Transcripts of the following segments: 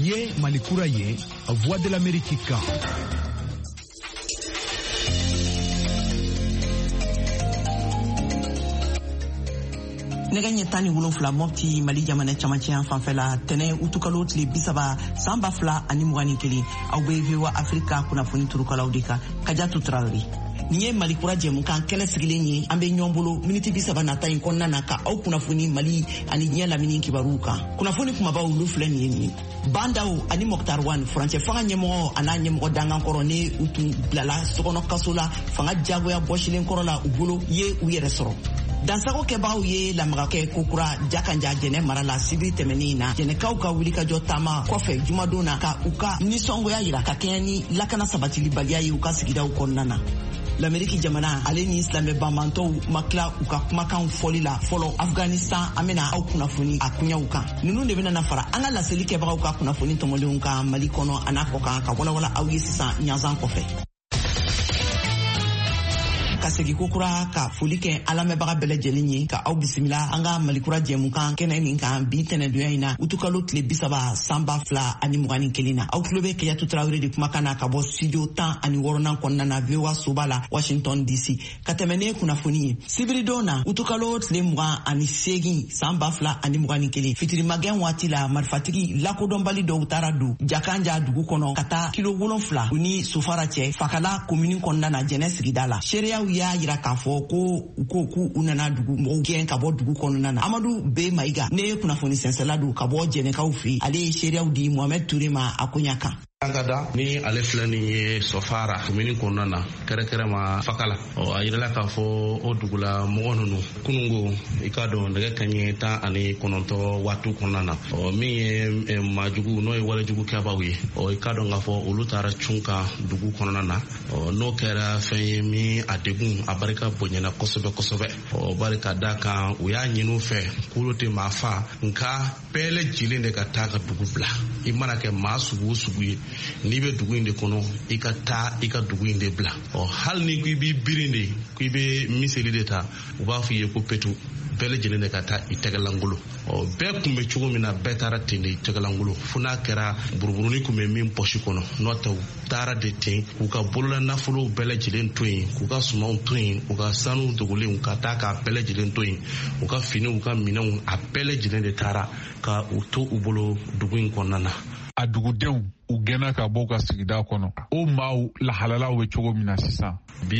Ye Malikura ye, Voix de l'Amérique kan. Nega nyetani wolonfla mopti Mali jamana chamachia fanfela tene utukalo tile bisaba samba fla ani mugani keli au bevewa Afrika kuna funi turukala udika Kajatu Traoré. Niye Malikura jemu kan kele sigilenye ambe nyombolo miniti bisaba nata inkonna naka au kuna funi Mali ani nyela mini kibaruka. Kuna funi kumaba ulufle ni bandao ani Mokhtar Wane Franche fanga nyemo ana nyemo danga korone utu blala sokono kasula fanga jago ya boshilen korola ubulo ye uyere soro. Dansago kebaw ye lamagake kokura jakanja jene marala sibi temenina jene kauka wulika jotama kofe jumadona ka uka nisongo ya yira ka keni lakana sabatili balia yi uka sigida ukonnana. L'Amérique jamana ale ni islamé bamanto makla uka kumakan foli la folo Afghanistan amena au kunafuni akunya uka nunu de bena nafara anga la seli kebaw uka kunafuni tomole unka Mali kono anakoka ka wala au yesisa nyazan kofe kasegi kokura ka folike alamebaga bele jelinye ka au bisimila anga Malikura jemukan kene ninka bitene duyaina utukalo tile bisaba samba fla ani mugani kelina au klobe Kajatu Traoré de kumakana ka bo studio tan ani worona konna na VOA Sobala Washington DC katemene kuna funi sibridona utukalo tile muga ani segi samba fla ani mugani keli fitiri magen watila marfatiki lakodombali do utaradu jakanja dugu kono kata kilo wolonfla uni sufarache fakala commune konna na jeunesse gidala sheria ya yira kafo ko unana dugu mo gen ka bo dugu kono nana Amadou Be Maiga ne kuna foni senseladu ka bo jene ka ufi ale sheria udi Mohamed Touré ma akunyaka Angada ni ale filani ye sofara mini konana kere ma fakala o ayira ka fo o dugula mogonunu kunungo ikado ndege kanye ta ani kononto watu konana o mi ye majugu no e wala jugu kabawi o ikado ngafo ulutara chunka dugu konana o no kera fe mi adegun abarika bonyana kosobe o barika daka uya nyinu fe kulote mafa nka pele jilinde ka taka dugu bla imana ke masugu ni be dugu inde kono ika dugu inde bla o hal ni ku bi birinde ku be miseli deta u ba fu ye ko petu bele jene ka ta itegalangulo o be kumbe chugo mina betara tinde itegalangulo funa kera burburuni kume min poshi kono nota tara de tin ku ka bolla nafulo bele jelen toyin ku ka suma toyin ku ka sanu dugule ku ka ta ka bele jelen toyin ku ka fini ku ka minan a bele jelen de tara ka uto ubolo dugu konana a dugudenw u gɛnna ka bɔ ka sigida kɔnɔ o maaw lahalalaw bɛ cogo min na sisan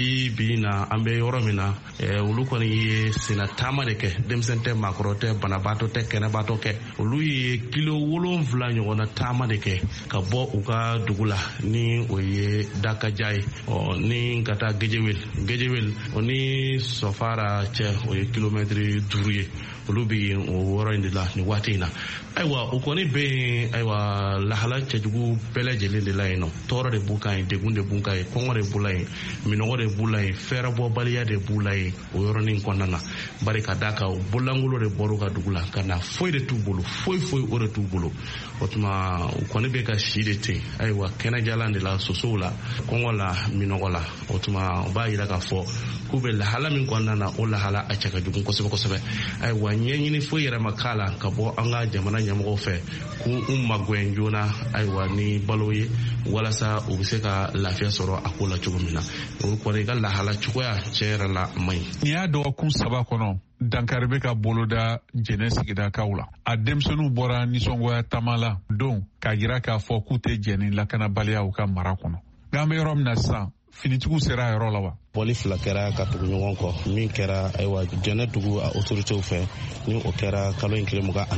bi na an bɛ yɔrɔ min na olu kɔni ye sena taama de kɛ denmisɛn tɛ maakɔrɔ tɛ banabaatɔ tɛ kɛnɛbaatɔ kɛ olu ye kilo 7 ɲɔgɔnna taama de kɛ ka bɔ u ka dugu la ni o ye dakaja ye ni ka taa gejewel o ni sɔfara cɛ o ye kilomɛtiri 5 ye olu bɛ yen o yɔrɔ in de la ni waati in na ayiwa o kɔni bɛ yen ayiwa lahala cɛjugu bɛɛ lajɛlen de la yen nɔ tɔɔrɔ de b'u kan yen degun de b'u kan yen kɔngɔ de b'u la yen minɔgɔ de b'u la yen fɛɛrɛbɔbaliya de b'u la yen o yɔrɔnin kɔnɔna na bari ka d'a kan bololankolon de bɔr'u ka dugu la ka na foyi de t'u bolo foyi o de t'u bolo o tuma u kɔni bɛ ka si de ten ayiwa kɛnɛjalan de la sosow la kɔngɔ la minɔgɔ la o tuma u b'a yira k'a fɔ k'u bɛ lahala min kɔnɔna na o lahala a cɛ ka jugu kosɛbɛ ayiwa ɲɛɲini foyi yɛrɛ ma k'a la ka bɔ an ka jamana ɲɛmɔgɔw fɛ k'u magwɛn joona ayiwa ni balo ye walasa u bɛ se ka lafiya sɔrɔ a ko la cogo min na o kɔni ka lahala cogoya cɛ yɛrɛ la man ɲi. Nin y'a dɔgɔkun 7 kɔnɔ dankari bɛ ka boloda jɛnɛ sigidakaw la a denmisɛnninw bɔra nisɔngoya taama la don k'a jira k'a fɔ k'u tɛ jɛn ni lakanabaliyaw ka mara kɔnɔ nka an bɛ yɔrɔ min na sisan finitigiw sera a yɔrɔ la wa. bɔli fila kɛra ka tugu ɲɔgɔn kɔ min kɛra ayiwa jɛnɛ dugu a autoritéw fɛ ni o kɛra kalo in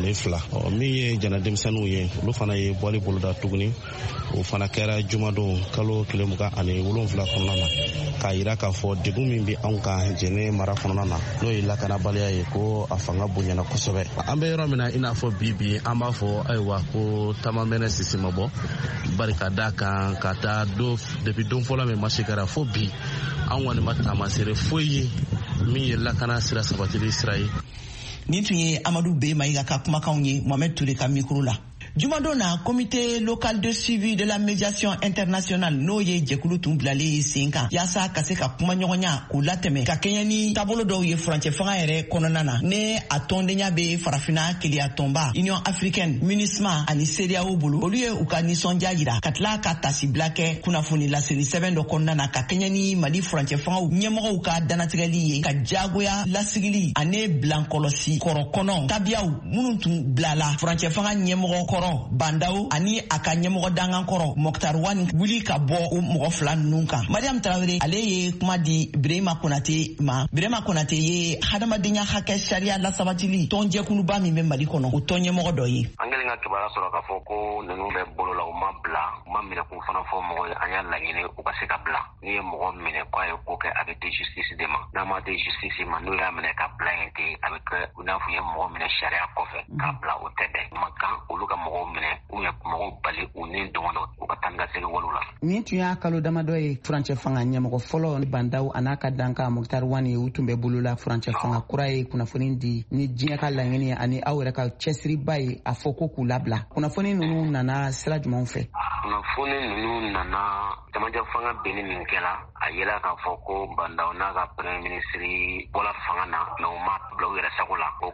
22 min ye jɛnɛ denmisɛnninw ye olu fana ye bɔli boloda tuguni o fana kɛra jumadon kalo 27 kɔnɔna na k'a yira k'a fɔ degun min bɛ anw kan jɛnɛ mara kɔnɔna na n'o ye lakanabaliya ye ko a fanga bonyana kosɛbɛ an bɛ yɔrɔ min na i n'a fɔ bi an b'a fɔ ayiwa ko taamamɛnɛ sisi ma bɔ bari ka d'a kan ka taa depuis don fɔlɔ min marché kɛra fo bi an kɔni ma taamasere foyi ye min ye lakana sira sabatili sira ye. Nin tun ye Amadou Be Maiga ka kumakanw ye Mohamed Touré ka mikro la. Jumadona comité local de suivi de la médiation internationale n'o ye jɛkulu tun bilalen sen kan yaasa ka se ka kuma ɲɔgɔnya k'u latɛmɛ ka kɛɲɛ ni taabolo dɔw ye furancɛ fanga yɛrɛ kɔnɔna na ne a tɔndenya be farafina keleya tɔnba Union africaine MINUSMA ani CEDEAO bolo olu ye u ka nisɔndiya yira ka tila ka tasibila kɛ kunnafoni laseli sɛbɛn dɔ kɔnɔna na ka kɛɲɛ ni Mali furancɛ fangaw ɲɛmɔgɔw ka danatigɛli ye ka jagoya lasigili ani bilankɔlɔsi kɔrɔ kɔnɔ tabiyaw minnu tun bilala furancɛ fanga ɲɛmɔgɔ kɔrɔ Bandaw ani a ka ɲɛmɔgɔ dangan kɔrɔ Mokhtar Wani wuli ka bɔ o mɔgɔ fila ninnu kan. Mariam Traoré ale ye kuma di Birahima Konate ma. Birahima Konate ye hadamadenya hakɛ sariya lasabatili tɔnjɛkuluba min bɛ Mali kɔnɔ o tɔnɲɛmɔgɔ dɔ ye. An kɛlen ka kibaruya sɔrɔ k'a fɔ ko ninnu bɛ bolo la u ma bila u ma minɛ k'u fana fɔ mɔgɔ ye an y'a laɲini u ka se ka bila n'i ye mɔgɔ minɛ k'a ye ko kɛ a bɛ di justice de ma n'a ma di justice ma n'u y'a minɛ ka bila yen ten a bɛ kɛ i n'a fɔ u ye mɔgɔ minɛ sariya kɔfɛ k'a bila o tɛ dɛ ma kan olu ka mɔgɔw minɛ u ye mɔgɔw bali u ni dɔgɔdɔ u ka taa ni ka segin waliw la. Nin tun y'a kalo damadɔ ye furancɛ fanga ɲɛmɔgɔ fɔlɔ Bandaw a n'a ka danka Mokhtar Wani u tun bɛ bolola furancɛ fanga kura ye kunnafoni di ni diɲɛ ka laɲini ani aw yɛrɛ ka cɛsiriba ye a fɔ ko k'u labila kunnafoni ninnu nana sira jumɛnw fɛ? Kunnafoni ninnu nana jamajɛ fanga benni min kɛla a yela k'a fɔ ko Bandaw n'a ka premier ministre bɔla fanga na mɛ u ma bila u yɛrɛ sago la o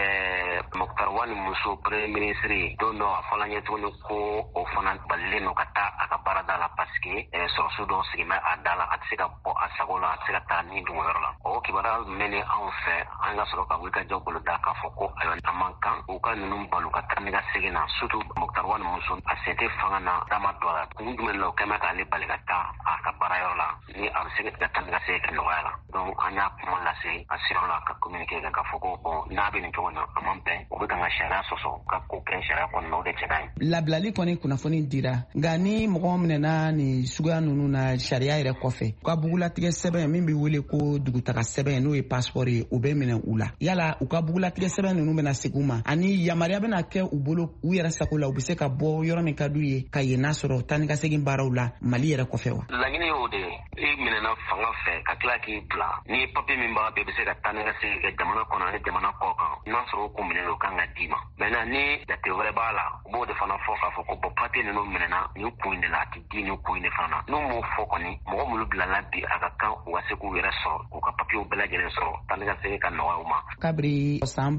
kɔfɛ Mokhtar Wani muso premier ministre don dɔ a fɔla ɲɛ tuguni ko o fana balilen no ka taa a ka baarada la parce que sɔrɔsiw dɔw sigimɛ a da la a tɛ se ka bɔ a sago la a tɛ se ka taa ni duguyɔrɔ la o kibaruya mɛnni anw fɛ an ka sɔrɔ ka wulikajɔ bolo da k'a fɔ ko ayiwa a man kan u ka ninnu balo ka taa ni ka segin na surtout Mokhtar Wani muso a sen tɛ fanga na dama dɔ la kun jumɛn la o kɛmɛ k'ale bali ka taa a ka baarayɔrɔ la ni a bɛ se ka taa ni ka segin kɛ nɔgɔya la donc an y'a kuma lase a sira la ka communiquer k'a fɔ ko bon n'a bɛ nin cogo in na a man bɛn u bɛ kan ka sariya sɔsɔ ka ko kɛ sariya kɔnɔna o de cɛ ka ɲi. Labilali kɔni kunnafoni dira nka ni mɔgɔ minɛna ni suguya ninnu na sariya yɛrɛ kɔfɛ u ka bugulatigɛ sɛbɛn min bɛ wele ko dugutaga sɛbɛn n'o ye passeport ye o bɛ minɛ u la yala u ka bugulatigɛ sɛbɛn ninnu bɛna segin u ma ani yamaruya bɛna kɛ u bolo u yɛrɛ sago la u bɛ se ka bɔ yɔrɔ min ka d'u ye ka yen n'a sɔrɔ taa ni ka segin baaraw la Mali yɛrɛ kɔfɛ wa? Laɲini y'o de ye i minɛna fanga fɛ ka tila k'i bila ni papiye min b'a bɛɛ bɛ se ka taa ni ka segin kɛ jamana kɔnɔ ani jamana kɔ kan n'a sɔrɔ o kun minɛ o kan ka d'i ma maintenant ni jate wɛrɛ b'a la u b'o de fana fɔ k'a fɔ ko bon papiye ninnu minɛna nin kun in de la a tɛ di nin kun in de fana n'u m'o fɔ kɔni mɔgɔ minnu bilala bi a ka kan u ka se k'u yɛrɛ sɔrɔ k'u ka papiyew bɛɛ lajɛlen sɔrɔ taa ni ka segin ka nɔgɔya u ma. Kabiri san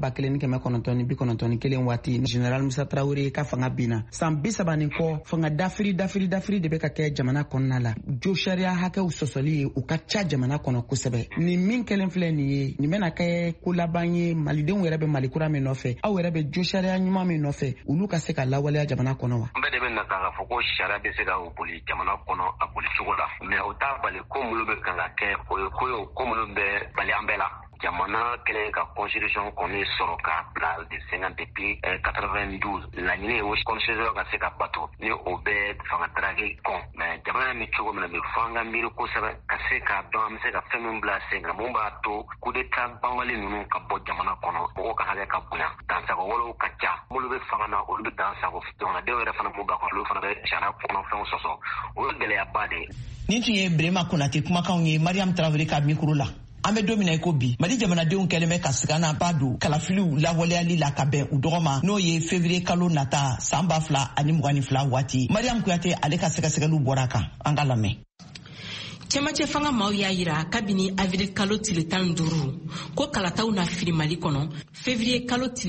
1991 waati General Musa Traoré ka fanga binna san 30 kɔ fanga dafiri de bɛ ka kɛ jamana kɔnɔna la jo sariya hakɛw sɔsɔli ye u ka ca jamana kɔnɔ kosɛbɛ nin min kɛlen filɛ nin ye nin bɛna kɛ ko laban ye malidenw yɛrɛ bɛ Mali kura min nɔfɛ aw yɛrɛ bɛ jo sariya ɲuman min nɔfɛ olu ka se ka lawaleya jamana kɔnɔ wa? N bɛɛ de bɛ na k'a fɔ ko sariya bɛ se ka boli jamana kɔnɔ a boli cogo la mais o t'a bali ko minnu bɛ kan ka kɛ o ye ko minnu bɛ bali an bɛɛ la. Jamana kɛlen ka constitution kɔni sɔrɔ ka bila depuis 92 laɲini ye o constitution ka se ka bato ni o bɛ fanga darage kɔn mais jamana min cogo min na bɛ fɔ an ka miiri kosɛbɛ ka se k'a dɔn an bɛ se ka fɛn min bila sen kan mun b'a to coup d'état banbali ninnu ka bɔ jamana kɔnɔ mɔgɔw ka hakɛ ka bonya dansago walew ka ca minnu bɛ fanga na olu bɛ dansago jamanadenw yɛrɛ fana b'u ba kɔnɔ olu fana bɛ sariya kɔnɔfɛnw sɔsɔ o ye gɛlɛyaba de ye. Nin tun ye Birahima Konate kumakanw ye Mariam Traoré ka mikoro la. An bɛ don min na i ko bi Mali jamanadenw kɛlen bɛ ka sigana ba don kalafiliw lawaleyali la ka bɛn u dɔgɔma n'o ye février kalo nata san 2022 waati Mariam Kuyate ale ka sɛgɛsɛgɛliw bɔra kan an ka lamɛn. Cɛmancɛ fanga maaw y'a yira kabini avril kalo tile 15 ko kalataw na fili Mali kɔnɔ février kalo tile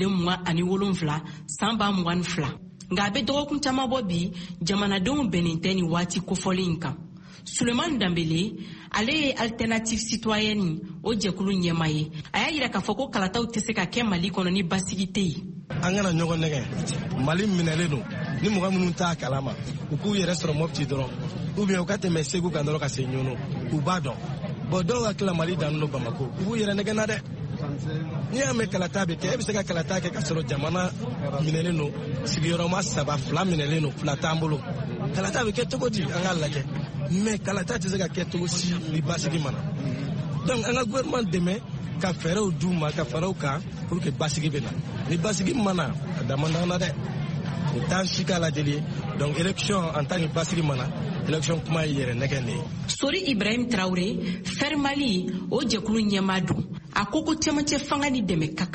27 san 2022 nka a bɛ dɔgɔkun caman bɔ bi jamanadenw bɛnnen tɛ ni waati kofɔlen kan. Suleiman Dambele ale ye alternative citoyenne o jɛkulu ɲɛma ye a y'a yira k'a fɔ ko kalataw tɛ se ka kɛ Mali kɔnɔ ni basigi tɛ yen. An kana ɲɔgɔn nɛgɛ Mali minɛlen don ni mɔgɔ minnu t'a kalama u k'u yɛrɛ sɔrɔ Mopti dɔrɔn ou bien u ka tɛmɛ Segu kan dɔrɔn ka se Ɲono u b'a dɔn bon dɔw ka tila Mali dannen don Bamako u b'u yɛrɛ nɛgɛ na dɛ n'i y'a mɛn kalata bɛ kɛ e bɛ se ka kalata kɛ ka sɔrɔ jamana minɛlen don sigiyɔrɔma 2 minɛlen don 2 t'an bolo kalata bɛ kɛ cogo di an k'a lajɛ mais kalata tɛ se ka kɛ cogo si ni basigi mana donc an ka gouvernement dɛmɛ ka fɛɛrɛw d'u ma ka fɛɛrɛw kan pour que basigi bɛ na ni basigi mana a damana na dɛ o t'an si ka lajɛli ye donc élection en tant que basigi mana élection kuma ye yɛrɛ nɛgɛ de ye. Sori Ibrahim Traoré Fer Mali o jɛkulu ɲɛmaa don a ko ko cɛmancɛ fanga ni dɛmɛ ka kan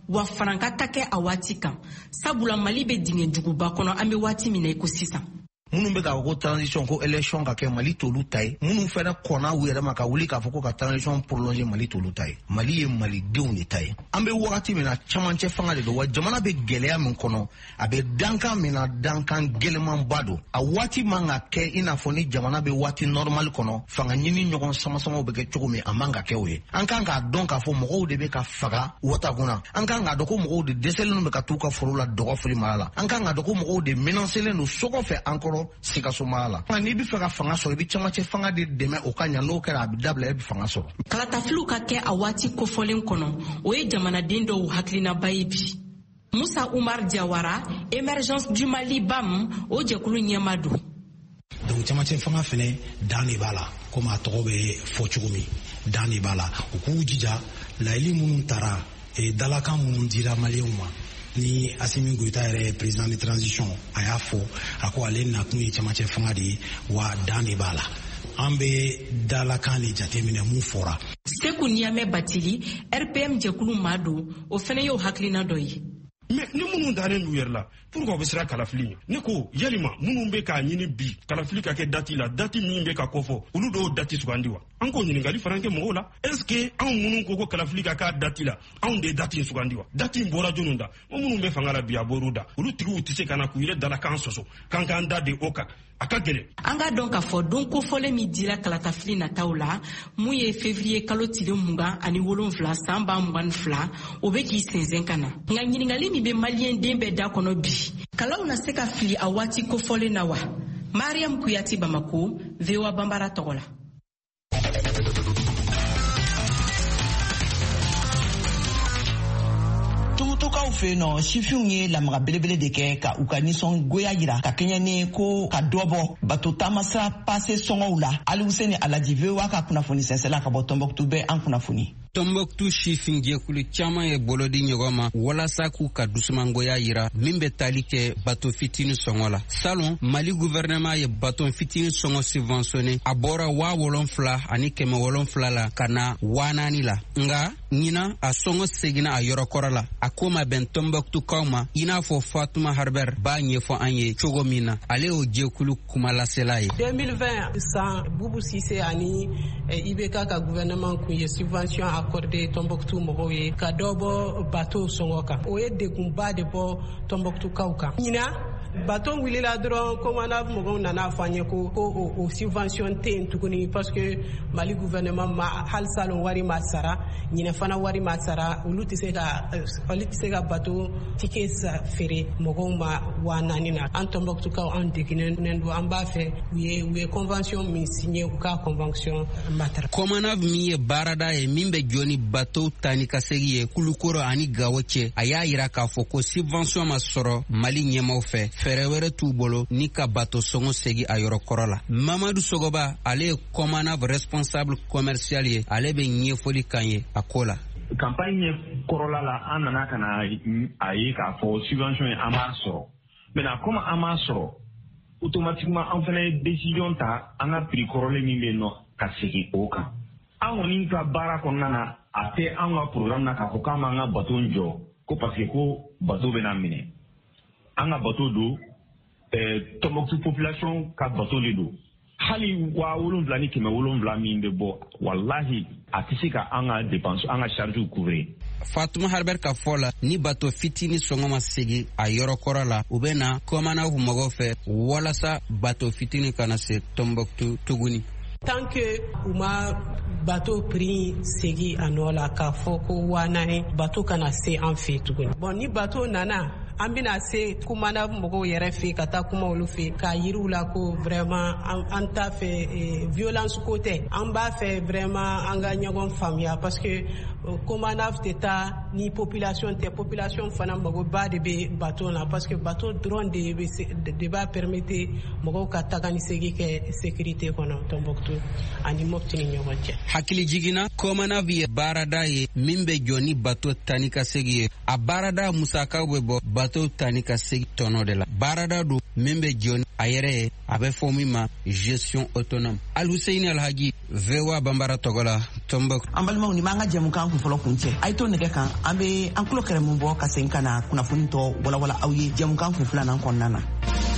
wa faranka ka kɛ a waati kan sabula Mali bɛ dingɛ juguba kɔnɔ an bɛ waati min na iko sisan. Munun be ka ko transition ko election ka kɛ Mali tolu tay munun fɛnɛ kɔna u yɛrɛ ma ka wuli ka fɔ ko ka transition prolonger Mali tolu tay Mali ye malidenw de tay an be wagati min na camancɛ fanga de do wa jamana be gɛlɛya min kɔnɔ a be dankan min na dankan gɛlɛman ba do a waati man ka kɛ ina fɔ ni jamana be waati normal kɔnɔ fanga ɲini ɲɔgɔn samasamaw be kɛ cogo min a man ka kɛ o ye an kan ka dɔn ka fɔ mɔgɔw de be ka faga wata kunna an kan ka dɔn ko mɔgɔw de dɛsɛlen be ka t'u ka foro la dɔgɔfili mara la an kan ka dɔn ko mɔgɔw de menancelen do sɔgɔ fɛ ankɔrɔ Sikaso mala ni bi fɛ ka fanga sɔrɔ bi camancɛ fanga de dɛmɛ o ka ɲa n'o kɛra a bi dabila bi fanga sɔrɔ kalatafiliw ka kɛ a waati kofɔlen kɔnɔ o ye jamanaden dɔw hakilinaba ye bi Musa Umar Diawara Emergence du Mali BAM o jɛkulu ɲɛma do donc camancɛ fanga fɛnɛ dan de b'a la komi a tɔgɔ bɛ fɔ cogo min dan de b'a la u k'u jija layɛli minnu tara dalakan minnu dira maliyɛnw ma ni Assimi Goïta yɛrɛ président de transition a y'a fɔ a ko ale nakun ye camancɛ fanga de ye wa dan de b'a la an bɛ dalakan de jateminɛ mun fɔra. Seku Niamɛ Batili RPM jɛkulu maa do o fɛnɛ y'o hakilina dɔ ye. Mais ni munun dalen d'u yɛrɛ la pourquoi bɛ sira kalafili ne ko yalima munun bɛ k'a ɲini bi kalafili ka kɛ dati la dati min bɛ ka kɔfɔ olu dɔw dati sugandi wa an ko ɲininkali fana kɛ mɔgɔw la est-ce que anw munun ko kalafili ka k'a dati la anw de dati sugandi wa dati bɔra jɔnw da o munun bɛ fanga la bi a bɔr'u da olu tigiw tɛ se ka na k'u yɛrɛ dala kan sɔsɔ kan k'an da de o kan a ka gɛlɛn. An ka dɔn k'a fɔ don kofɔlen min dira kalatafili nataw la mun ye février kalo tile 27 san 2022 o bɛ k'i sɛnsɛn ka na nka ɲininkali min bɛ maliyɛn den bɛɛ da kɔnɔ bi kalaw na se ka fili a waati kofɔlen na wa Mariam Kuyati Bamako VOA Bambara tɔgɔ la. Tumutukaw fe no sifinw ye lamaga belebele de kɛ ka u ka nisɔn goya yira ka kɛɲɛ ni ko ka dɔbɔ bato tamasira pase sɔngɔw la Aliuseni Alaji VOA ka kunnafoni sɛnsɛla ka bɔ Tombouctou bɛ an kunnafoni. Tombouctou sifin jɛkulu caman ye bolo di ɲɔgɔn ma walasa k'u ka dusumangoya yira min bɛ tali kɛ bato fitini sɔngɔ la. Salon Mali gouvernement ye bato fitini sɔngɔ subventionné a bɔra 7,000 ani 700 la ka na 4,000 la. Nga ɲina a sɔngɔ seginna a yɔrɔ kɔrɔ la. A ko ma bɛn Tombouctou kaw ma i n'a fɔ Fatuma Harbert b'a ɲɛfɔ an ye cogo min na ale y'o jɛkulu kumalasela ye. 2020 san Boubou Cissé ani IBK ka gouvernement kun ye subvention accordé Tombouctou mɔgɔw ye ka dɔ bɔ bateau sɔngɔ kan o ye degunba de bɔ Tombouctou kaw kan ɲina bateau wulila dɔrɔn commandant mɔgɔw nana fɔ an ye ko o subvention tɛ yen tuguni parce que Mali gouvernement ma hali salon wari ma sara ɲinɛ fana wari ma sara olu tɛ se ka bateau ticket feere mɔgɔw ma 4,000 na an Tombouctou kaw an degunnen don an b'a fɛ u ye convention min signé u ka convention matara. Commandant min ye baarada ye min bɛ jɔ ni bateau tani ka segi ye Kulukoro ani Gawo cɛ a y'a yira k'a fɔ ko subvention ma sɔrɔ Mali ɲɛmaw fɛ fɛɛrɛ wɛrɛ t'u bolo ni ka bateau sɔngɔ segi a yɔrɔ kɔrɔ la. Mamadou Sogoba ale ye commandant responsable commercial ye ale bɛ ɲɛfɔli kan ye a ko la. Campagne kɔrɔla la an nana ka na a ye k'a fɔ subvention ye an b'a sɔrɔ maintenant comme an b'a sɔrɔ automatiquement an fana ye décision ta an ka prix kɔrɔlen min bɛ yen nɔ ka segin o kan. An kɔni ka baara kɔnɔna na a tɛ an ka programme na k'a fɔ k'an b'an ka bateau jɔ ko parce que ko bateau bɛna minɛ an ka bateau don Tombouctou population ka bateau de don hali 7,000 ni 700 min bɛ bɔ wallahi a tɛ se ka an ka dépense an ka charge couvrir. Fatuma Harbert ka fɔ la ni bateau fitini sɔngɔ ma segi a yɔrɔ kɔrɔ la u bɛ na commandant mɔgɔw fɛ walasa bateau fitini kana se Tombouctou tuguni. Tant que u ma bateau prix segi a nɔ la k'a fɔ ko 4,000 bateau kana se an fɛ tuguni. Bon ni bateau nana an bɛna se commandant mɔgɔw yɛrɛ fɛ ka taa kuma olu fɛ k'a yiriw la ko vraiment an t'a fɛ violence ko tɛ an b'a fɛ vraiment an ka ɲɔgɔn faamuya parce que commandant tɛ taa ni population tɛ population fana magoba de bɛ bateau na parce que bateau dɔrɔn de b'a permettre mɔgɔw ka taga ni segin kɛ sécurité kɔnɔ Tombouctou ani Mopti ni ɲɔgɔn cɛ. Hakili jiginna commandant ye baarada ye min bɛ jɔ ni bateau tani ka segin ye a baarada musakaw bɛ bɔ bateau tani ka segi tɔnɔ de la baarada do min bɛ jɔ a yɛrɛ ye a bɛ fɔ min ma gestion autonome. Al-Hussein Alhaji, VOA Bambara tɔgɔ la Tombouctou. An balimaw ni b'an ka jɛmukan kun fɔlɔ kun cɛ. A ye to nɛgɛ kan an bɛ an tulo kɛrɛ mun bɔ ka segin ka na kunnafoni tɔ walawala aw ye jɛmukan kun filanan kɔnɔna na.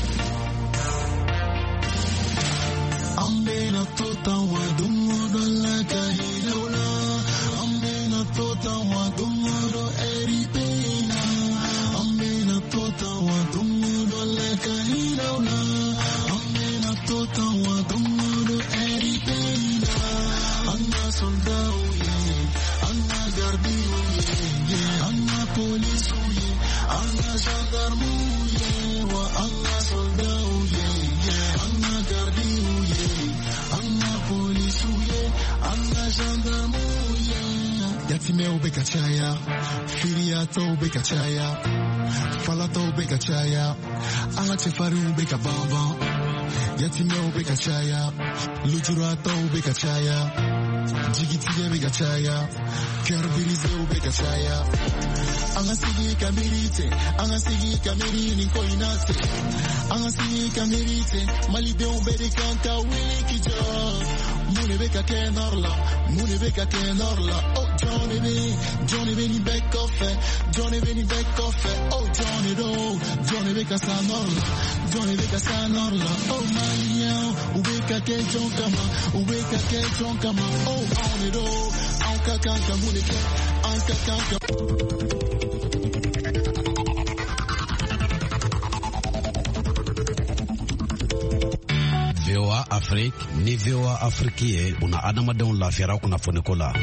Yatimeu bekachaya, firiato bekachaya, falato bekachaya, alachefaru bekabamba. Yatimeu bekachaya, lujurato bekachaya, jigitide bekachaya, kerbirizeu bekachaya. Angasigi kamirite koinate. Angasigi kamirite, malideu bedekanta wikijo. Mune beka kenorla, oh Johnny B ni back off, Johnny B ni back off, oh Johnny beka sanorla, oh Malian, ubeka ke jonkama, oh Johnny anka kanka munike, anka kanka. VOA Afrique ni VOA Afrique ye una adamadenw lafiyara kunnafoniko la.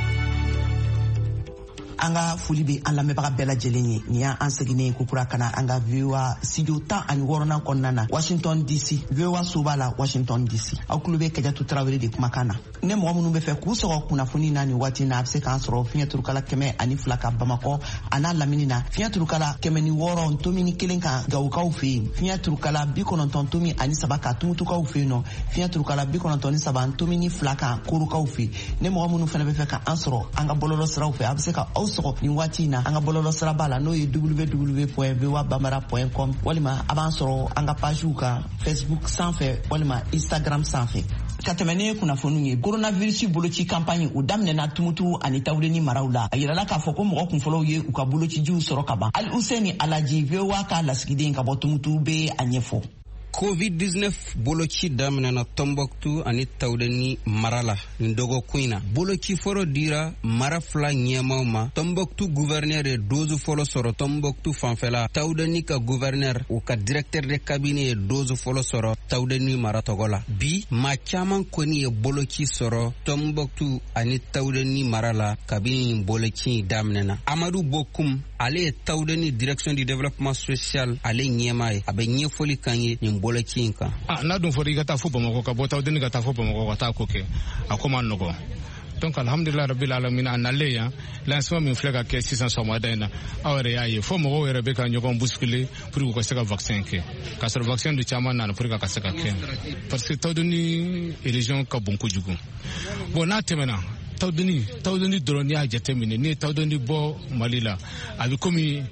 An ka foli bɛ an lamɛnbaga bɛɛ lajɛlen ye nin y'an seginnen ye kokura kana an ka VOA studio 16 kɔnɔna na Washington DC VOA so b'a la Washington DC aw tulo bɛ Kajatu Tarawele de kumakan na ne mɔgɔ minnu bɛ fɛ k'u sɔgɔ kunnafoni na nin waati na a bɛ se k'an sɔrɔ fiɲɛ turukala 102 ka Bamakɔ a n'a lamini na fiɲɛ turukala 106 ntomini 1 kan Gawukaw fɛ yen fiɲɛ turukala 93 ka Tumutukaw fɛ yen nɔ fiɲɛ turukala 93 ntomini 2 kan Korukaw fɛ ne mɔgɔ minnu fana bɛ fɛ ka an sɔrɔ an ka bɔlɔlɔ siraw fɛ a bɛ se ka aw sɔgɔ nin waati na an ka bɔlɔlɔ sira b'a la n'o ye www.voabambara.com walima a b'an sɔrɔ an ka pagew kan Facebook sanfɛ walima Instagram sanfɛ. Ka tɛmɛ ne kunnafoniw ye coronavirus boloci campagne o daminɛna Tumutu ani Tawuleni maraw la a yirala k'a fɔ ko mɔgɔ kunfɔlɔw ye u ka bolocijiw sɔrɔ ka ban. Al-Hussein Alhaji VOA ka lasigiden ka bɔ Tumutu bɛ a ɲɛfɔ. COVID-19 boloci daminɛna Tombouctou ani Tawuleni mara la nin dɔgɔkun in na. Boloci fɔlɔ dira mara fila ɲɛmaaw ma. Tombouctou gouverneur ye dose fɔlɔ sɔrɔ Tombouctou fanfɛla. Tawuleni ka gouverneur u ka directeur de cabinet ye dose fɔlɔ sɔrɔ Tawuleni mara tɔgɔ la. Bi maa caman kɔni ye boloci sɔrɔ Tombouctou ani Tawuleni mara la kabini nin boloci daminɛna. Amadou Bokoum ale ye Tawuleni direction du développement social ale ɲɛmaa ye. A bɛ ɲɛfɔli kan ye nin boloci in kan. N'a dun fɔra i ka taa fo Bamakɔ ka bɔ Tawuleni ka taa fo Bamakɔ ka taa ko kɛ a ko man nɔgɔ. Donc alhamdulillah rabbil alamin a nalen yan lancement min filɛ ka kɛ sisan sɔgɔmada in na aw yɛrɛ y'a ye fo mɔgɔw yɛrɛ bɛ ka ɲɔgɔn bousculer pour que ka se ka vaccin kɛ k'a sɔrɔ vaccin du caman nana pour que ka se ka kɛ parce que Tawuleni région ka bon kojugu. Bon n'a tɛmɛna Tawuleni dɔrɔn n'i y'a jateminɛ n'i ye Tawuleni bɔ Mali la a bɛ komi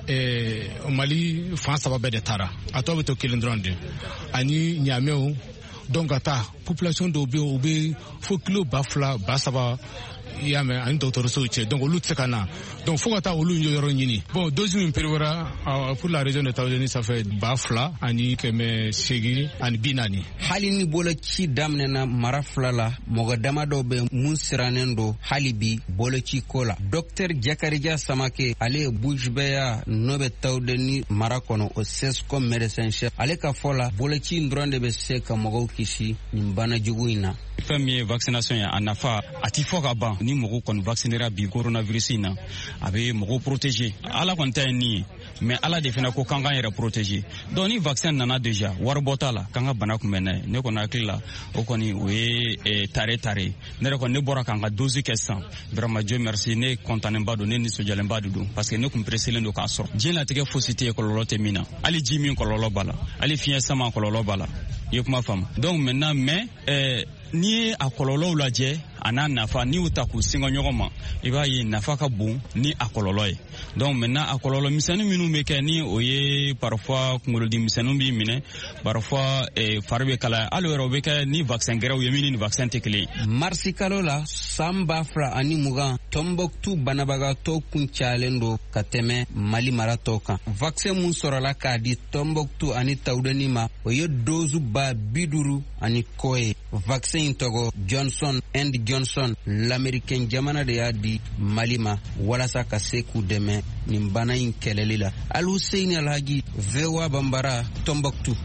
Mali fan 3 bɛɛ de taara a tɔ bɛ to 1 dɔrɔn de ani Ɲamɛw donc ka taa population dɔw bɛ yen u bɛ fo kilo 2000 3000 i y'a mɛn ani dɔgɔtɔrɔsow cɛ donc olu tɛ se ka na donc fo ka taa olu yɔrɔ ɲini. Bon dose min prévoira pour la région de Tawuleni ça fait 2000 ani 800 ani 40. Hali ni boloci daminɛna mara fila la mɔgɔ dama dɔw bɛ mun sirannen don hali bi boloci ko la. Dr Jakarija Samake ale ye bouche bɛɛ n'o bɛ Tawuleni mara kɔnɔ o CESCOM médecin chef ale ka fɔ la boloci in dɔrɔn de bɛ se ka mɔgɔw kisi nin bana jugu in na. Fɛn min ye vaccination ye a nafa a ti fɔ ka ban ni mɔgɔw kɔni vaccinera bi coronavirus in na a bɛ mɔgɔw protéger ala kɔni ta ye nin ye mais ala de fana ko k'an k'an yɛrɛ protéger donc ni vaccin nana déjà waribɔ t'a la k'an ka bana kunbɛn n'a ye ne kɔni hakili la o kɔni o ye tare ne yɛrɛ kɔni ne bɔra k'an ka dose kɛ sisan vraiment Dieu merci ne kɔntanenba don ne nisɔndiyalenba de don parce que ne kun presselen don k'a sɔrɔ diɲɛlatigɛ fosi tɛ ye kɔlɔlɔ tɛ min na hali ji min kɔlɔlɔ b'a la hali fiɲɛ sama kɔlɔlɔ b'a la i ye kuma faamu donc maintenant mais n'i ye a kɔlɔlɔw lajɛ a n'a nafa n'i y'u ta k'u singa ɲɔgɔn ma i b'a ye nafa ka bon ni a kɔlɔlɔ ye. Donc maintenant a kɔlɔlɔ misɛnnin minnu bɛ kɛ ni o ye parfois kunkolodi misɛnninw b'i minɛ, parfois fari bɛ kalaya, hali yɔrɔ o bɛ kɛ ni vaccin gɛrɛw ye min ni vaccin tɛ kelen ye. Marisi kalo la san 2020 Tombouctou banabagatɔ kun cayalen don ka tɛmɛ Mali mara tɔw kan. Vaccin mun sɔrɔla k'a di Tombouctou ani Tawudeni ma o ye dozu ba 50 ani kɔ ye. Vaccin in tɔgɔ Johnson & Johnson l'Américain jamana de y'a di Mali ma walasa ka se k'u dɛmɛ nin bana in kɛlɛli la. Al-Hussein Alhaji, VOA Bambara, Tombouctou.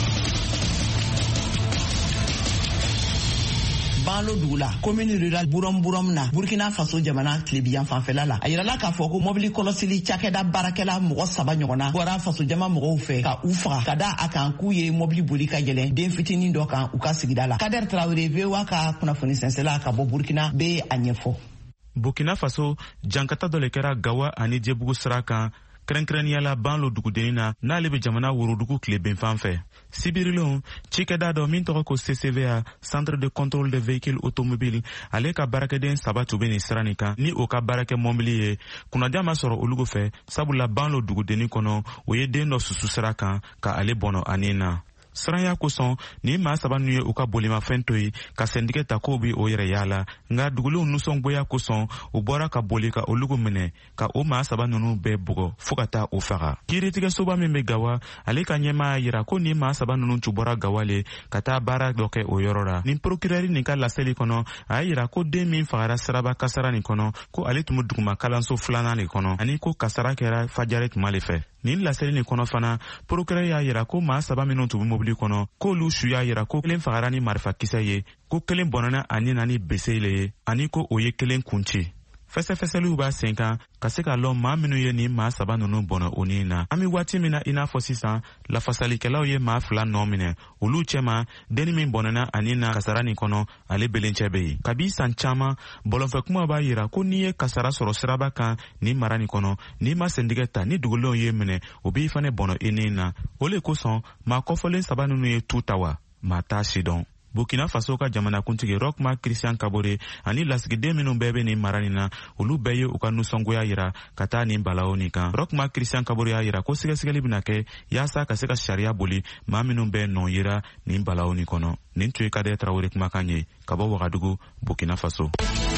Banlo Dugula, commune rurale Burom na Burkina Faso jamana Tlebian fanfɛla la. A yirala k'a fɔ ko mobili kɔlɔsili cakɛda baarakɛla mɔgɔ 3 ɲɔgɔnna bɔra faso jama mɔgɔw fɛ ka u faga ka da a kan k'u ye mobili boli ka yɛlɛn den fitinin dɔ kan u ka sigida la. Kader Traoré VOA ka kunnafoni sɛnsɛla ka bɔ Burkina bɛ a ɲɛfɔ. Burkina Faso jankata dɔ le kɛra Gawa ani Djebugu sira kan kɛrɛnkɛrɛnnenya la Banlo dugudeni na n'ale bɛ jamana worodugu tileben fan fɛ. Sibirilon cikɛda dɔ min tɔgɔ ko CCVA Centre de Contrôle des Véhicules Automobiles ale ka baarakɛden 3 tun bɛ nin sira nin kan ni o ka baarakɛ mɔbili ye kunnadiya ma sɔrɔ olu fɛ sabula Banlo dugudeni kɔnɔ o ye den dɔ susu sira kan ka ale bɔnɔ ani na. Siranya kosɔn ni maa 3 nu ye u ka bolimafɛn to ye ka sɛndigɛ ta k'o bi o yɛrɛ yaala nka dugulenw nusɔngoya kosɔn u bɔra ka boli ka olugu minɛ ka o maa 3 nunu bɛɛ bugɔ fo ka taa o faga. Kiiritigɛsoba min bɛ Gawa ale ka ɲɛmaa yira ko ni maa 3 nunu tun bɔra Gawa le ka taa baara dɔ kɛ o yɔrɔ la. Nin procureur nin ka laseli kɔnɔ a y'a yira ko den min fagara siraba kasara nin kɔnɔ ko ale tun bɛ duguma kalanso 2nan de kɔnɔ ani ko kasara kɛra fajare tuma le fɛ. Nin laseli nin kɔnɔ fana procureur y'a yira ko maa 3 minnu tun bɛ mobili kɔnɔ k'olu su y'a yira ko 1 fagara ni marifakisɛ ye ko 1 bɔnɛna ani na ni bese le ye ani ko o ye 1 kunci. Fɛsɛfɛsɛliw b'a sen kan ka se ka lɔn maa minnu ye nin maa 3 ninnu bɔnɛ o ni na. An bɛ waati min na i n'a fɔ sisan lafasalikɛlaw ye maa 2 nɔ minɛ olu cɛma denni min bɔnɛna ani na kasara nin kɔnɔ ale belencɛ bɛ yen. Kabi san caman bɔlɔnfɛ kuma b'a yira ko n'i ye kasara sɔrɔ siraba kan nin mara nin kɔnɔ n'i ma sɛndigɛ ta ni dugulenw ye minɛ o b'i fana bɔnɛ i ni na. O le kosɔn maa kɔfɔlen 3 ninnu ye tu ta wa maa t'a sidɔn. Burkina Faso ka jamanakuntigi Rochmark Christian Kabore ani lasigiden minnu bɛɛ bɛ nin mara nin na olu bɛɛ ye u ka nusɔngoya yira ka taa nin balawo nin kan. Rochmark Christian Kabore y'a yira ko sɛgɛsɛgɛli bɛna kɛ yaasa ka se ka sariya boli maa minnu bɛ nɔ yira nin balawo nin kɔnɔ. Nin tun ye Kader Traoré kumakan ye ka bɔ Wagadugu, Burkina Faso.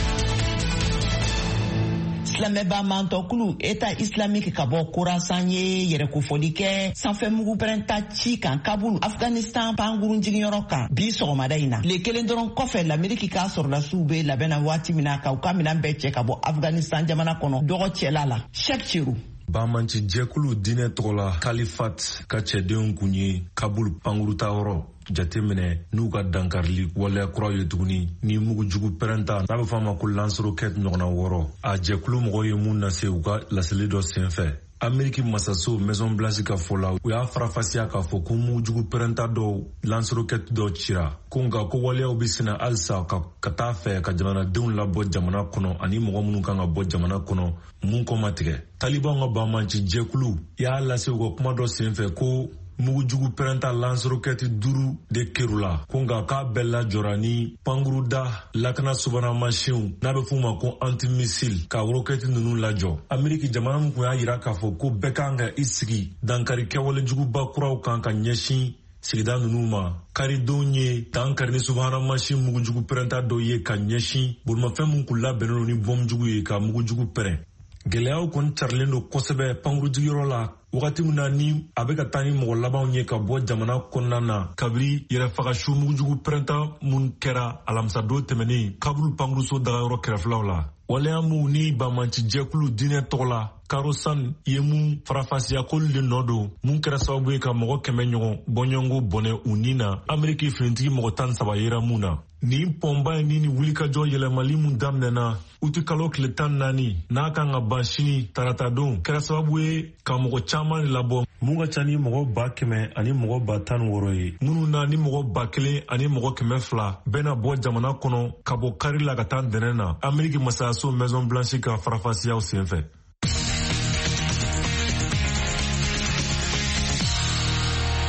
Silamɛba mantɔkulu État islamique ka bɔ Khorasan ye yɛrɛkofɔli kɛ sanfɛmugu pɛrɛnta ci kan Kabul Afghanistan pankurun jiginyɔrɔ kan bi sɔgɔmada in na. Le kelen dɔrɔn kɔfɛ l'Amérique ka sɔrɔdasiw bɛ labɛnna waati min na ka u ka minɛn bɛɛ cɛ ka bɔ Afghanistan jamana kɔnɔ dɔgɔ cɛla la. Cheikh Chirou. Bamanci jɛkulu diinɛ tɔgɔ la Kalifat ka cɛdenw kun ye Kabul pankuruta yɔrɔ jateminɛ n'u ka dankarili waleya kuraw ye tuguni ni mugu jugu pɛrɛnta n'a bɛ fɔ a ma ko Lancerokɛt ɲɔgɔnna 6 a jɛkulu mɔgɔw ye mun lase u ka laseli dɔ senfɛ. Ameriki masaso Maison Blanche ka fɔ la u y'a farafasiya k'a fɔ ko mugu jugu pɛrɛnta dɔw Lancerokɛt dɔw cira ko nka ko waleyaw bɛ senna halisa ka taa fɛ ka jamanadenw labɔ jamana kɔnɔ ani mɔgɔ minnu kan ka bɔ jamana kɔnɔ mun kɔ ma tigɛ. Taliban ka banmanci jɛkulu y'a lase u ka kuma dɔ senfɛ ko mugujugu pɛrɛnta Lancerokɛt 5 de kɛru la ko nka k'a bɛɛ lajɔra ni pankuruda lakana subana mansinw n'a bɛ f'u ma ko antimisil ka rokɛti ninnu lajɔ. Ameriki jamana min kun y'a yira k'a fɔ ko bɛɛ kan ka i sigi dankari kɛwale juguba kuraw kan ka ɲɛsin sigida ninnu ma. Karidenw ye dankari ni subana mansin mugujugu pɛrɛnta dɔ ye ka ɲɛsin bolimafɛn min kun labɛnnen don ni bɔnjugu ye ka mugujugu pɛrɛn. Gɛlɛyaw kɔni carilen don kosɛbɛ pankurujigiyɔrɔ la wagati min na ni a bɛ ka taa ni mɔgɔ labanw ye ka bɔ jamana kɔnɔna na kabiri yɛrɛfagasu mugujugu pɛrɛnta mun kɛra alamisadon tɛmɛnen Kabul pankuruso dagayɔrɔ kɛrɛfɛlaw la. Waleya mun ni bamanci jɛkulu diinɛ tɔgɔ la Karosan ye mun farafasiya k'olu de nɔ don mun kɛra sababu ye ka mɔgɔ 100 ɲɔgɔn bɔɲɔngo bɔnɛ u ni na Ameriki finitigi mɔgɔ 13 yera mun na. Nin pɔnba ye ni wulikajɔ yɛlɛmali mun daminɛna uti kalo tile 14 n'a kan ka ban sini tarata don kɛra sababu ye ka mɔgɔ caman labɔ mun ka ca ni mɔgɔ 100 ani mɔgɔ 16 ye minnu na ni mɔgɔ 1000 ani mɔgɔ 200 bɛna bɔ jamana kɔnɔ ka bɔ kari la ka taa dɛnɛ na Ameriki masayaso Maison Blanche ka farafasiyaw senfɛ.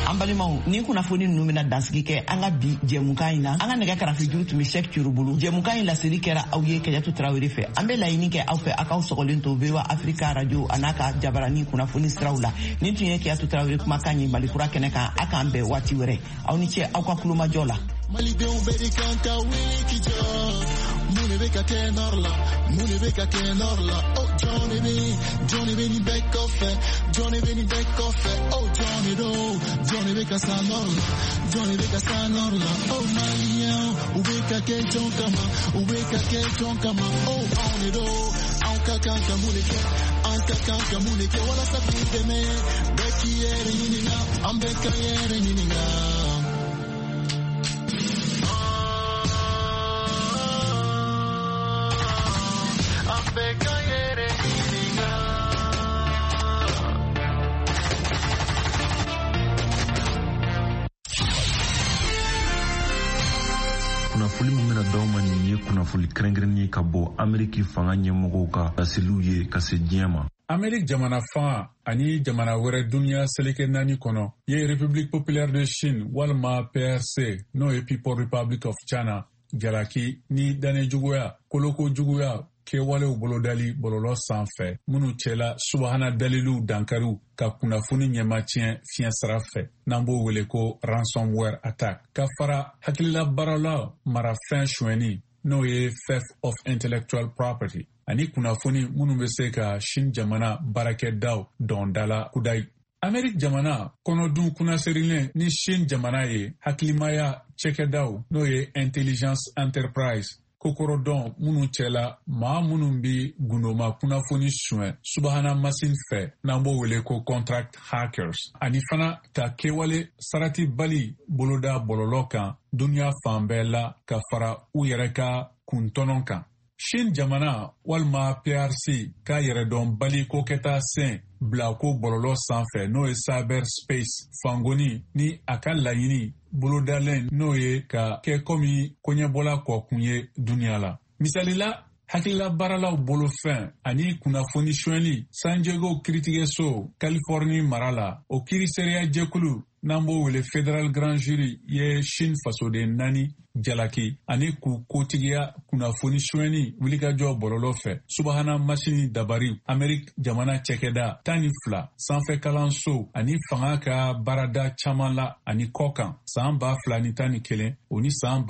an balimaw ni kunnafoni ninnu bɛna dansigi kɛ an ka bi jɛmukan in na an ka nɛgɛ karafe juru tun bɛ Sɛki Curu bolo jɛmukan in laseli kɛra aw ye Kɛɲɛtu Tarawele fɛ an bɛ laɲini kɛ aw fɛ a k'aw sɔgɔlen to VOA Africa radio a n'a ka jabarani kunnafoni siraw la nin tun ye Kɛɲɛtu Tarawele kumakan ye Malikura kɛnɛ kan a k'an bɛn waati wɛrɛ aw ni ce aw ka kulomajɔ la Malidenw bɛɛ de kan ka wuli k'i jɔ mun de bɛ ka kɛ nɔr la mun de bɛ ka kɛ nɔr la oh jɔn de bɛ nin bɛɛ kɔfɛ jɔn de bɛ nin bɛɛ kɔfɛ oh jɔn de don jɔn de bɛ ka sa nɔr la jɔn de bɛ ka sa nɔr la oh maliyɛn u bɛ ka kɛ jɔn kama u bɛ ka kɛ jɔn kama oh anw de don anw ka kan ka mun de kɛ an ka kan ka mun de kɛ walasa k'u dɛmɛ bɛɛ k'i yɛrɛ ɲininka an bɛɛ ka yɛrɛ ɲininka. kunnafoni min bɛna d'aw ma nin ye kunnafoni kɛrɛnkɛrɛnnen ye ka bɔ Ameriki fanga ɲɛmɔgɔw ka laseliw ye ka se diɲɛ ma. Ameriki jamana fanga ani jamana wɛrɛ duniya seleke 4 kɔnɔ ye République populaire de Chine walima PRC n'o ye People Republic of China jalaki ni danne juguya koloko juguya kɛwalew bolodali bɔlɔlɔ sanfɛ minnu cɛla subahana dalilu dankariw ka kunnafoni ɲɛma tiɲɛ fiɲɛ sira fɛ n'an b'o wele ko ransomware attack ka fara hakilila baarala marafɛn suɲɛni n'o ye theft of intellectual property ani kunnafoni minnu bɛ se ka Chine jamana baarakɛdaw dɔndala kudayi. Ameriki jamana kɔnɔdun kunnaserilen ni Chine jamana ye hakilimaya cɛkɛdaw n'o ye intelligence enterprise kokorodɔn minnu cɛla maa minnu bi gundoma kunnafoni suɲɛ subahana masin fɛ n'an b'o wele ko contract hackers ani fana ka kɛwale sarati bali boloda bɔlɔlɔ kan duniya fan bɛɛ la ka fara u yɛrɛ ka kuntɔnɔ kan. Chine jamana walima PRC ka yɛrɛdɔn bali ko kɛta sen bila ko bɔlɔlɔ sanfɛ n'o ye cyberspace fangoni ni a ka laɲini bolodalen n'o ye ka kɛ komi koɲɛbɔla kɔkun ye duniya la. Misalila hakilila baaralaw bolofɛn ani kunnafoni suɲɛli San Diego kiiritigɛso Californie mara la o kiiriseereya jɛkulu n'an b'o wele Federal Grand Jury ye Chine fasoden 4 jalaki ani k'u kotigiya kunnafoni suɲɛni wulikajɔ bɔlɔlɔ fɛ subahana masini dabari Ameriki jamana cɛkɛda 12 sanfɛ kalanso ani fanga ka baarada caman la ani kɔkan san 2011 o ni san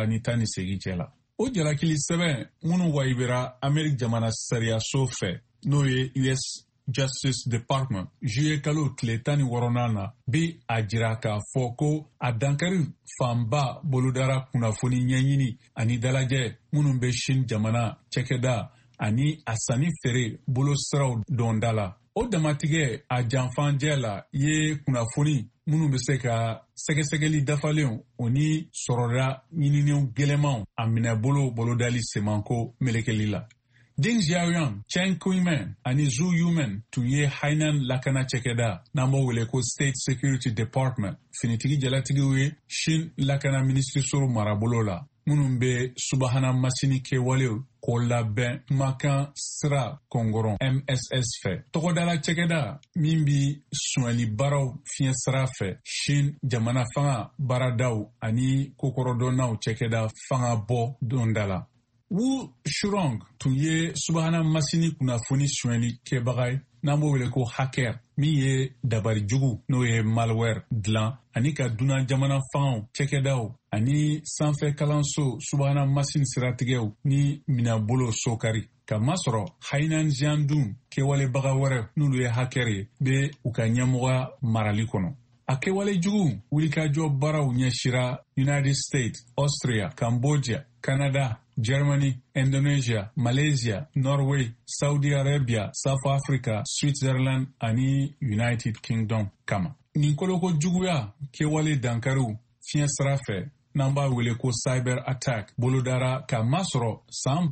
2018 cɛla. O jalakili sɛbɛn minnu wayibira Ameriki jamana sariyaso fɛ n'o ye US Justice Department juillet kalo tile 16 na bi a jira k'a fɔ ko a dankari fanba bolodara kunnafoni ɲɛɲini ani dalajɛ minnu bɛ Chine jamana cɛkɛda ani a sanni feere bolosiraw dɔnda la. O damatigɛ a janfanjɛ la ye kunnafoni minnu bɛ se ka sɛgɛsɛgɛli dafalenw o ni sɔrɔda ɲininiw gɛlɛmanw a minɛ bolodali semanko melekeli la. Ding Xiaoyang, Chen Kuimen ani Zhu Yumen tun ye Hainan lakana cɛkɛda n'an b'o wele ko State Security Department finitigi jalatigiw ye Chine lakana minisiriso marabolo la minnu bɛ subahana masini kɛwalew k'o labɛn kumakan sira kɔngɔrɔn MSS fɛ. Tɔgɔdala cɛkɛda min bi suɲɛli baaraw fiɲɛ sira fɛ Chine jamana fanga baaradaw ani kokorodɔnnaw cɛkɛda fanga bɔ donda la. Wu Shurong tun ye subahana masini kunnafoni suɲɛli kɛbaga ye n'an b'o wele ko hacker min ye dabari jugu n'o ye malware dilan ani ka dunan jamana fangaw cɛkɛdaw ani sanfɛ kalanso subahana masini siratigɛw ni minɛbolo sokari ka masɔrɔ Hainan Jiandun kɛwalebaga wɛrɛ n'olu ye hacker ye bɛ u ka ɲɛmɔgɔya marali kɔnɔ. A kɛwale jugu wulikajɔ baaraw ɲɛsira United States, Austria, Cambodia, Canada, Germany, Indonesia, Malaysia, Norway, Saudi Arabia, South Africa, Switzerland ani United Kingdom kama. Nin koloko juguya kɛwale dankariw fiɲɛ sira fɛ n'an b'a wele ko cyber attack bolodara ka masɔrɔ san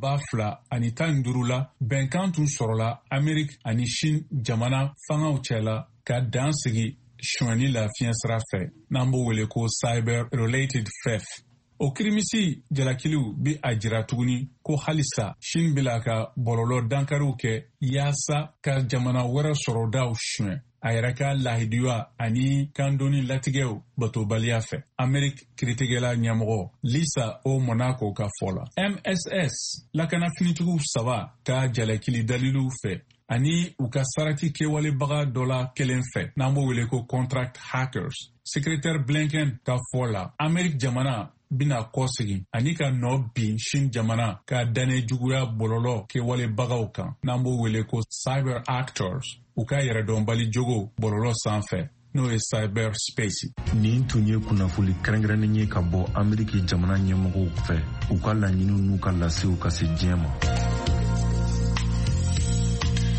2015 la bɛnkan tun sɔrɔla Ameriki ani Chine jamana fangaw cɛla ka dan sigi suɲɛni la fiɲɛ sira fɛ n'an b'o wele ko cyber related theft. O kirimisi jalakiliw bi a jira tuguni ko halisa Chine bila ka bɔlɔlɔ dankariw kɛ yaasa ka jamana wɛrɛ sɔrɔdaw suɲɛ a yɛrɛ ka lahidiya ani kan donni latigɛw batobaliya fɛ. Amerik kiritigɛla ɲɛmɔgɔ Lisa O Monaco ka fɔ la. MSS lakana finitigiw 3 ka jalakili dalilu fɛ ani u ka sarati kɛwalebaga dɔ la kelen fɛ n'an b'o wele ko contract hackers. Secrétaire Blinken ka fɔ la Amerik jamana bina kɔsegi ani ka nɔ bin Shin jamana ka danne juguya bɔlɔlɔ kɛwalebagaw kan n'an b'o wele ko cyber actors u ka yɛrɛdɔnbali jogo bɔlɔlɔ sanfɛ n'o ye cyber space. Nin tun ye kunnafoli kɛrɛnkɛrɛnnen ye ka bɔ Ameriki jamana ɲɛmɔgɔw fɛ u ka laɲiniw n'u ka lasew ka se diɲɛ ma.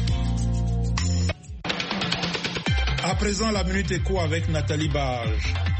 À présent, la minute écho avec Nathalie Barge.